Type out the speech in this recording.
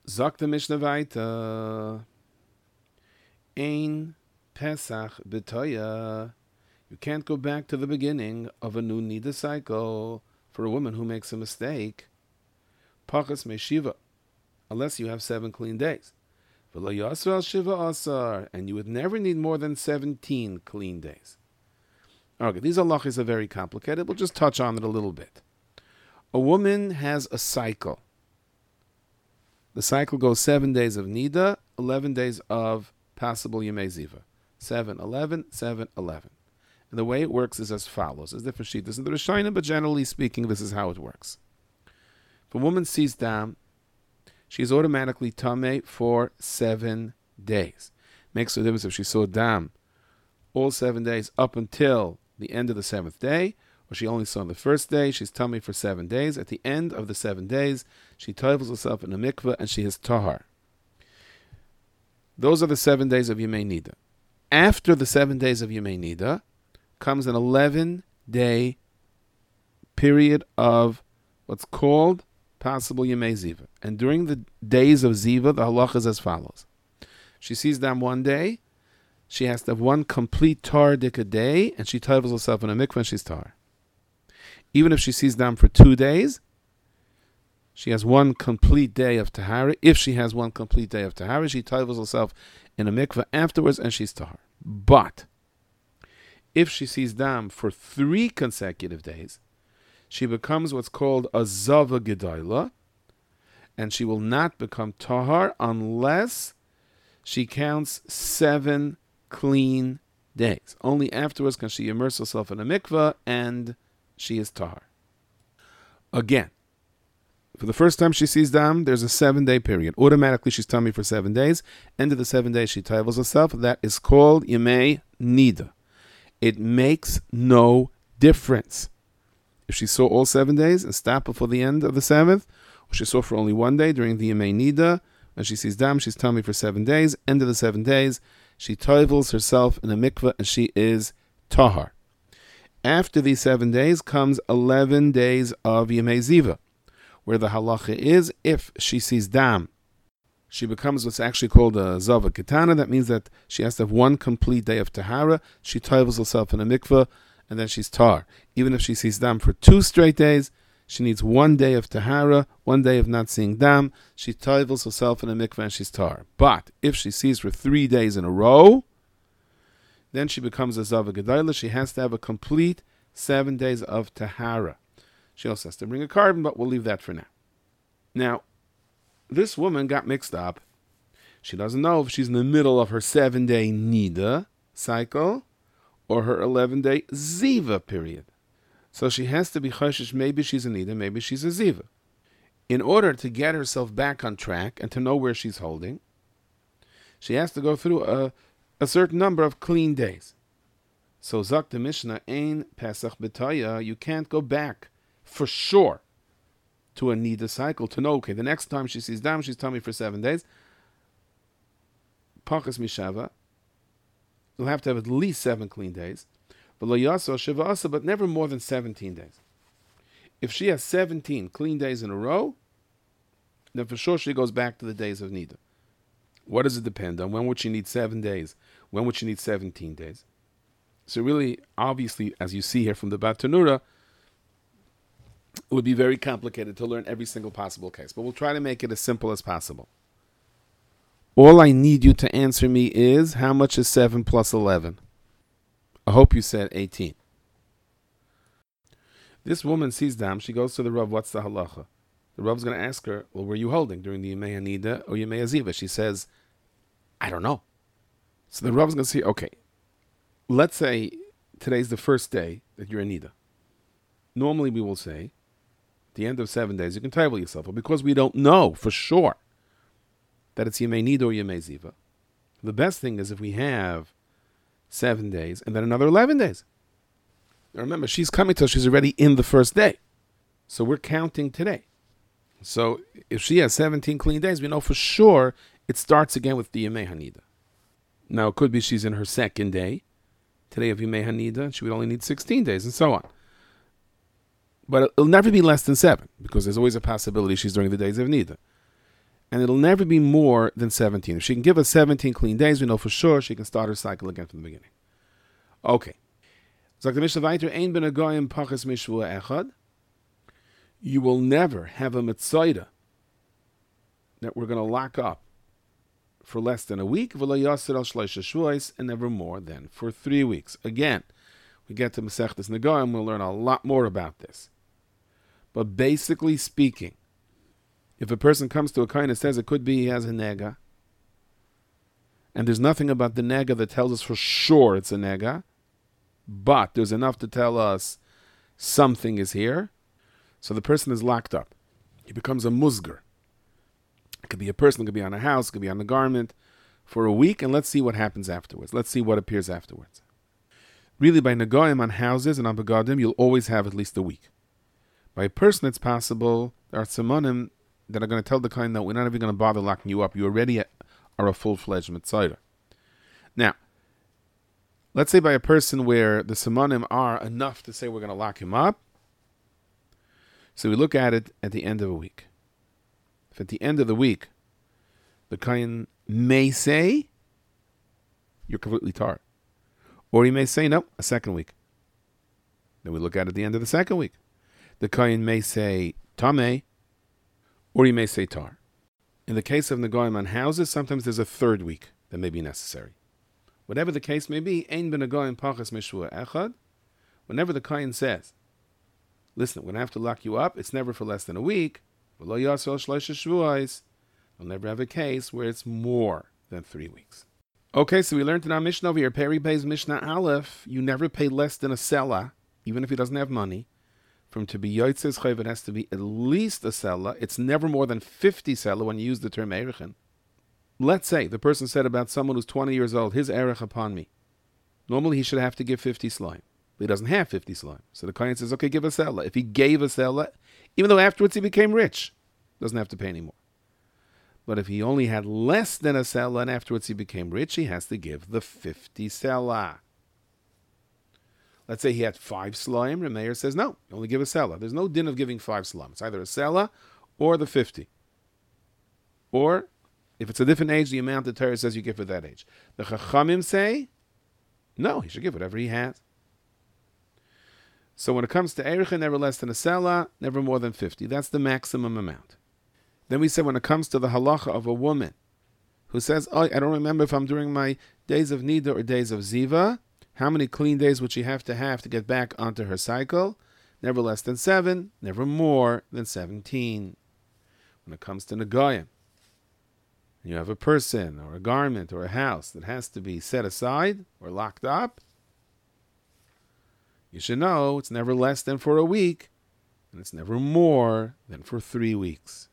Sagt the Mishnah weiter. Ein Pesach b'toya. You can't go back to the beginning of a new Nida cycle for a woman who makes a mistake. Pachas meshiva, unless you have 7 clean days. V'lo yasra shiva asar, and you would never need more than 17 clean days. Okay, these halachas are very complicated. We'll just touch on it a little bit. A woman has a cycle. The cycle goes 7 days of Nida, 11 days of passable Yemei Ziva. 7, 11, 7, 11. And the way it works is as follows. There's different shittas in the Rishonim, but generally speaking, this is how it works. If a woman sees dam, she is automatically tameh for 7 days. Makes no difference if she saw dam all 7 days up until the end of the 7th day, or she only saw on the first day. She's tameh for 7 days. At the end of the 7 days, she tovels herself in a mikveh and she is tahar. Those are the 7 days of Yemei Nida. After the 7 days of Yemei Nida comes an 11-day period of what's called possible Yemei Ziva. And during the days of Ziva, the halacha is as follows. She sees them one day, she has to have one complete tar dik a day, and she tovels herself in a mikveh and she's tar. Even if she sees them for 2 days, she has one complete day of tahara. If she has one complete day of tahara, she tovels herself in a mikveh afterwards and she's tahar. But if she sees dam for 3 consecutive days, she becomes what's called a zava gedayla, and she will not become tahar unless she counts 7 clean days. Only afterwards can she immerse herself in a mikveh and she is tahar. Again, for the first time she sees dam, there's a 7-day period. Automatically she's tummy for 7 days. End of the 7 days she tovels herself. That is called Yemei Nida. It makes no difference if she saw all 7 days and stopped before the end of the 7th, or she saw for only 1 day during the Yemei Nida. When she sees dam, she's tummy for 7 days. End of the 7 days, she tovels herself in a mikveh and she is tahar. After these 7 days comes 11 days of Yemei Ziva, where the halacha is, if she sees dam, she becomes what's actually called a zava ketana. That means that she has to have one complete day of tahara. She tovels herself in a mikveh, and then she's tar. Even if she sees dam for 2 straight days, she needs 1 day of tahara, 1 day of not seeing dam. She tovels herself in a mikveh and she's tar. But if she sees for 3 days in a row, then she becomes a zava gedayla. She has to have a complete 7 days of tahara. She also has to bring a carbon, but we'll leave that for now. Now, this woman got mixed up. She doesn't know if she's in the middle of her 7-day Nida cycle or her 11-day Ziva period. So she has to be choshesh, maybe she's a Nida, maybe she's a Ziva. In order to get herself back on track and to know where she's holding, she has to go through a certain number of clean days. So Zak the Mishnah, Ein Pesach b'toya, you can't go back for sure to a Nida cycle to know, okay, the next time she sees dam, she's tummy for 7 days. Pachas mishava, you'll have to have at least 7 clean days. But lo yasa shiva asa, but never more than 17 days. If she has 17 clean days in a row, then for sure she goes back to the days of Nida. What does it depend on? When would she need 7 days? When would she need 17 days? So really, obviously, as you see here from the Batanura, it would be very complicated to learn every single possible case. But we'll try to make it as simple as possible. All I need you to answer me is, how much is 7 plus 11? I hope you said 18. This woman sees dam. She goes to the Rav, what's the halacha? The Rav's going to ask her, well, were you holding during the Yemei Hanida or Yemei Ziva? She says, I don't know. So the Rav's going to say, okay, let's say today's the first day that you're in Nida. Normally we will say, at the end of 7 days, you can tovel yourself. But because we don't know for sure that it's Yemei Nida or Yemei Ziva, the best thing is if we have 7 days and then another 11 days. Now remember, she's coming till she's already in the first day. So we're counting today. So if she has 17 clean days, we know for sure it starts again with the Yemei Hanida. Now it could be she's in her second day, today of Yemei Hanida, and she would only need 16 days and so on. But it'll never be less than 7, because there's always a possibility she's during the days of Nida. and it'll never be more than 17. If she can give us 17 clean days, we know for sure she can start her cycle again from the beginning. Okay. Sagt the Mishnah weiter, Ein ben hagoyim pachas mishvua echad. You will never have a mitzvah that we're going to lock up for less than a week, and never more than for 3 weeks. Again, we get to Masechtas Negoim, we'll learn a lot more about this. But basically speaking, if a person comes to a kohen and says it could be he has a nega, and there's nothing about the nega that tells us for sure it's a nega, but there's enough to tell us something is here, so the person is locked up. He becomes a musger. It could be a person, it could be on a house, it could be on a garment for a week, and let's see what happens afterwards. Let's see what appears afterwards. Really, by negoim on houses and on begadim, you'll always have at least a week. By a person, it's possible there are simonim that are going to tell the kohen that we're not even going to bother locking you up. You already are a full-fledged mitzvah. Now, let's say by a person where the simonim are enough to say we're going to lock him up. So we look at it at the end of a week. If at the end of the week, the kohen may say, you're completely tar. Or he may say, no, a second week. Then we look at it at the end of the second week. The kohen may say, tameh, or he may say tar. In the case of negoim on houses, sometimes there's a third week that may be necessary. Whatever the case may be, ein ben negoim pachas mishvua echad. Whenever the kohen says, listen, we're going to have to lock you up, it's never for less than a week. We'll never have a case where it's more than 3 weeks. Okay, so we learned in our Mishnah over here, Peri Beis Mishnah Aleph, you never pay less than a sela, even if he doesn't have money. From to be yotzes chayv, it has to be at least a sela. It's never more than 50 sela when you use the term erechin. Let's say the person said about someone who's 20 years old, his erech upon me. Normally he should have to give 50 slime. But he doesn't have 50 slime. So the kohen says, okay, give a sela. If he gave a sela, even though afterwards he became rich, doesn't have to pay anymore. But if he only had less than a sela and afterwards he became rich, he has to give the 50 sela. Let's say he had 5 slaim. Remeir says, no, you only give a sela. There's no din of giving 5 slaim. It's either a sela or the 50. Or, if it's a different age, the amount the Torah says you give for that age. The Chachamim say, no, he should give whatever he has. So when it comes to Erecha, never less than a sela, never more than 50. That's the maximum amount. Then we said when it comes to the halacha of a woman who says, oh, I don't remember if I'm doing my days of Nida or days of Ziva, how many clean days would she have to get back onto her cycle? Never less than 7, never more than 17. When it comes to Negoyim, you have a person or a garment or a house that has to be set aside or locked up, you should know it's never less than for a week, and it's never more than for 3 weeks.